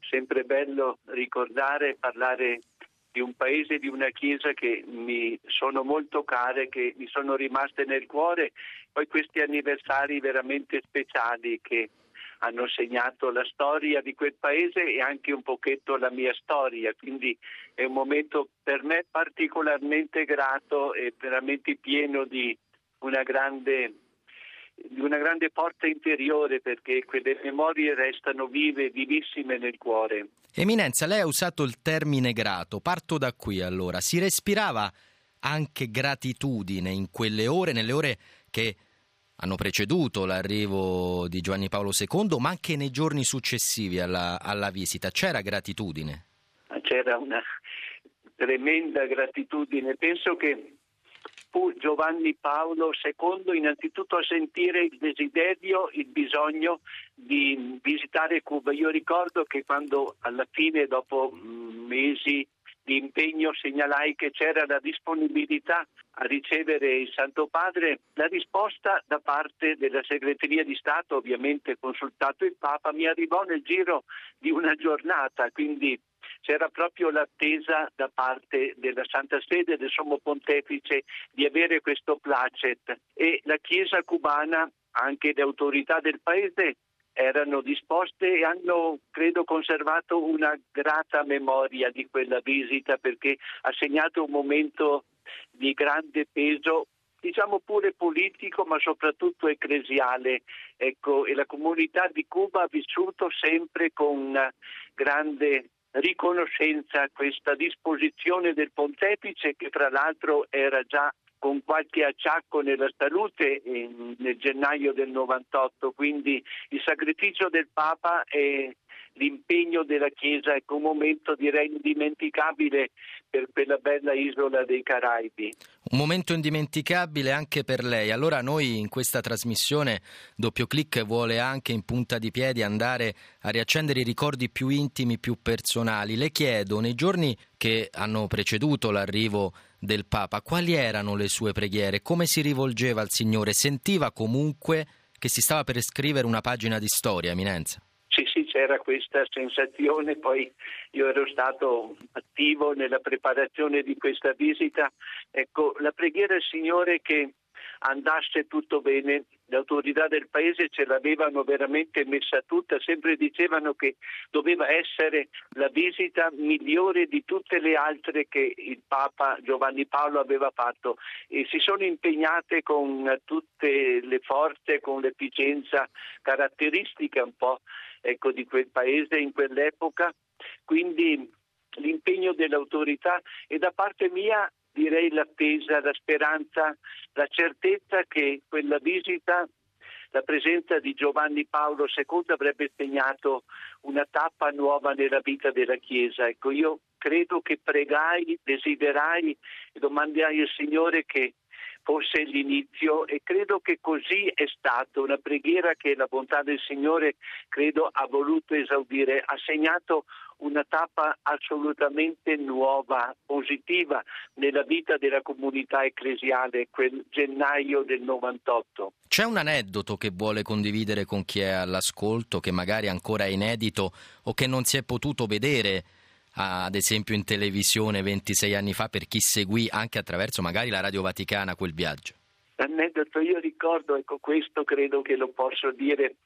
sempre bello ricordare e parlare di un paese, di una chiesa che mi sono molto care, che mi sono rimaste nel cuore, poi questi anniversari veramente speciali che hanno segnato la storia di quel paese e anche un pochetto la mia storia, quindi è un momento per me particolarmente grato e veramente pieno di una grande forza interiore, perché quelle memorie restano vive, vivissime nel cuore. Eminenza, lei ha usato il termine grato, parto da qui allora. Si respirava anche gratitudine in quelle ore, nelle ore che hanno preceduto l'arrivo di Giovanni Paolo II, ma anche nei giorni successivi alla visita? C'era gratitudine? C'era una tremenda gratitudine. Penso che fu Giovanni Paolo II innanzitutto a sentire il desiderio, il bisogno di visitare Cuba. Io ricordo che quando alla fine, dopo mesi di impegno, segnalai che c'era la disponibilità a ricevere il Santo Padre, la risposta da parte della Segreteria di Stato, ovviamente consultato il Papa, mi arrivò nel giro di una giornata, quindi c'era proprio l'attesa da parte della Santa Sede, del Sommo Pontefice, di avere questo placet, e la Chiesa cubana, anche le autorità del paese, erano disposte e hanno, credo, conservato una grata memoria di quella visita, perché ha segnato un momento di grande peso, diciamo pure politico, ma soprattutto ecclesiale. Ecco, e la comunità di Cuba ha vissuto sempre con grande riconoscenza questa disposizione del Pontefice, che tra l'altro era già con qualche acciacco nella salute nel gennaio del 98, quindi il sacrificio del Papa e l'impegno della Chiesa è un momento, direi, indimenticabile per quella bella isola dei Caraibi. Un momento indimenticabile anche per lei. Allora noi in questa trasmissione Doppio Clic vuole anche in punta di piedi andare a riaccendere i ricordi più intimi, più personali. Le chiedo, nei giorni che hanno preceduto l'arrivo del Papa, quali erano le sue preghiere? Come si rivolgeva al Signore? Sentiva comunque che si stava per scrivere una pagina di storia, Eminenza? Sì, c'era questa sensazione. Poi io ero stato attivo nella preparazione di questa visita. Ecco, la preghiera al Signore che andasse tutto bene. Le autorità del paese ce l'avevano veramente messa tutta, sempre dicevano che doveva essere la visita migliore di tutte le altre che il Papa Giovanni Paolo aveva fatto, e si sono impegnate con tutte le forze, con l'efficienza caratteristica un po' di quel paese in quell'epoca. Quindi l'impegno dell'autorità, e da parte mia direi l'attesa, la speranza, la certezza che quella visita, la presenza di Giovanni Paolo II avrebbe segnato una tappa nuova nella vita della Chiesa. Ecco, io credo che pregai, desiderai e domandai al Signore che fosse l'inizio, e credo che così è stato. Una preghiera che la bontà del Signore credo ha voluto esaudire, ha segnato una tappa assolutamente nuova, positiva nella vita della comunità ecclesiale, quel gennaio del 98. C'è un aneddoto che vuole condividere con chi è all'ascolto, che magari ancora è inedito o che non si è potuto vedere, ad esempio in televisione 26 anni fa, per chi seguì anche attraverso magari la Radio Vaticana quel viaggio? L'aneddoto, io ricordo, questo credo che lo posso dire,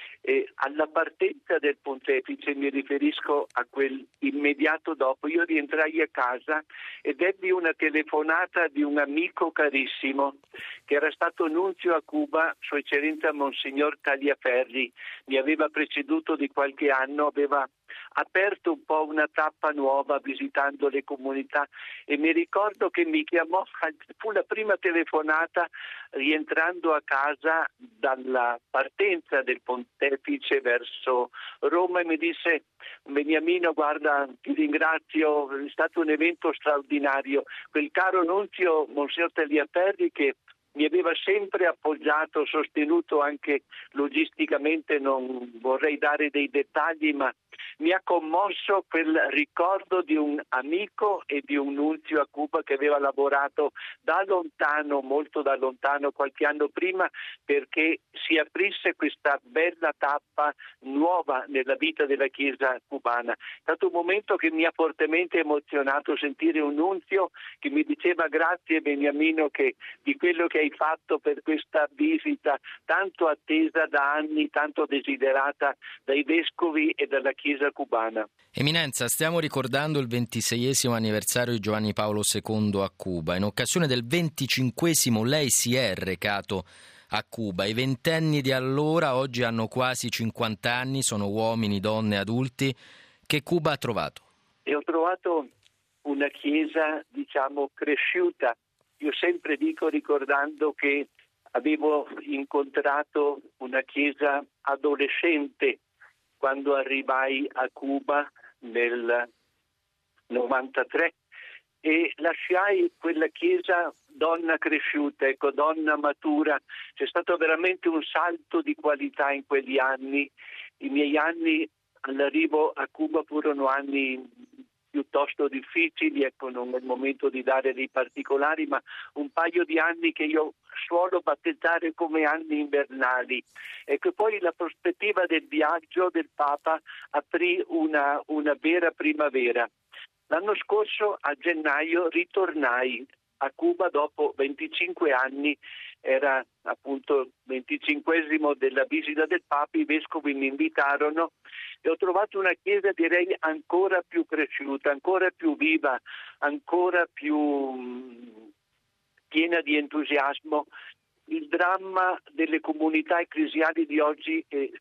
alla partenza del Pontefice, mi riferisco a quel immediato dopo, io rientrai a casa ed ebbi una telefonata di un amico carissimo che era stato nunzio a Cuba, Sua Eccellenza Monsignor Tagliaferri. Mi aveva preceduto di qualche anno, aveva aperto un po' una tappa nuova visitando le comunità, e mi ricordo che mi chiamò, fu la prima telefonata rientrando a casa dalla partenza del Pontefice verso Roma, e mi disse: Beniamino, guarda, ti ringrazio, è stato un evento straordinario, quel caro nunzio Monsignor Tagliaferri che mi aveva sempre appoggiato, sostenuto anche logisticamente, non vorrei dare dei dettagli, ma mi ha commosso quel ricordo di un amico e di un nunzio a Cuba che aveva lavorato da lontano, molto da lontano, qualche anno prima, perché si aprisse questa bella tappa nuova nella vita della Chiesa cubana. È stato un momento che mi ha fortemente emozionato sentire un nunzio che mi diceva: grazie Beniamino di quello che hai fatto per questa visita tanto attesa da anni, tanto desiderata dai vescovi e dalla Chiesa cubana. Eminenza, stiamo ricordando il 26esimo anniversario di Giovanni Paolo II a Cuba. In occasione del 25esimo lei si è recato a Cuba. I ventenni di allora oggi hanno quasi 50 anni, sono uomini, donne, adulti. Che Cuba ha trovato? E ho trovato una chiesa, cresciuta. Io sempre dico, ricordando che avevo incontrato una chiesa adolescente quando arrivai a Cuba nel 93 e lasciai quella chiesa donna cresciuta, donna matura. C'è stato veramente un salto di qualità in quegli anni. I miei anni all'arrivo a Cuba furono anni piuttosto difficili, non è il momento di dare dei particolari, ma un paio di anni che io suolo battezzare come anni invernali. Poi la prospettiva del viaggio del Papa aprì una vera primavera. L'anno scorso, a gennaio, ritornai a Cuba dopo 25 anni, era appunto il 25esimo della visita del Papa, i vescovi mi invitarono e ho trovato una chiesa, direi, ancora più cresciuta, ancora più viva, ancora più piena di entusiasmo. Il dramma delle comunità ecclesiali di oggi,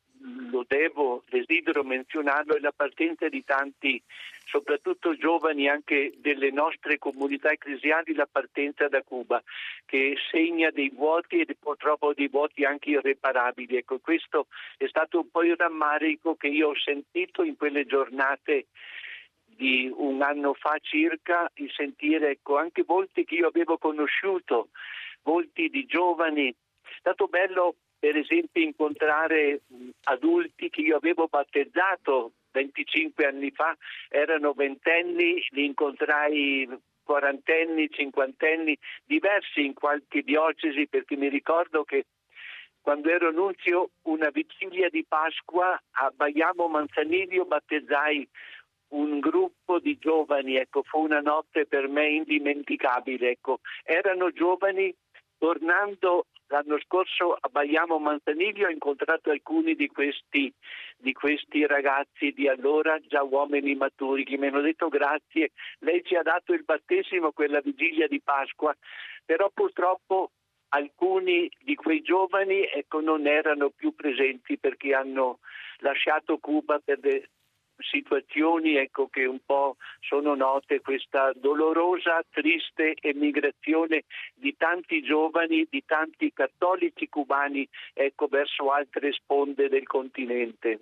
desidero menzionarlo, è la partenza di tanti, soprattutto giovani anche delle nostre comunità ecclesiali, la partenza da Cuba, che segna dei vuoti e purtroppo dei vuoti anche irreparabili. Questo è stato un po' il rammarico che io ho sentito in quelle giornate di un anno fa circa, il sentire anche volti che io avevo conosciuto, volti di giovani. È stato bello per esempio incontrare adulti che io avevo battezzato 25 anni fa, erano ventenni, li incontrai quarantenni, cinquantenni, diversi in qualche diocesi, perché mi ricordo che quando ero nunzio una vigilia di Pasqua a Baiamo Manzanillo battezzai un gruppo di giovani, fu una notte per me indimenticabile. Erano giovani. Tornando l'anno scorso a Baiamo Manzanillo ho incontrato alcuni di questi ragazzi di allora, già uomini maturi, che mi hanno detto: grazie, lei ci ha dato il battesimo quella vigilia di Pasqua, però purtroppo alcuni di quei giovani non erano più presenti perché hanno lasciato Cuba per situazioni che un po' sono note, questa dolorosa, triste emigrazione di tanti giovani, di tanti cattolici cubani verso altre sponde del continente.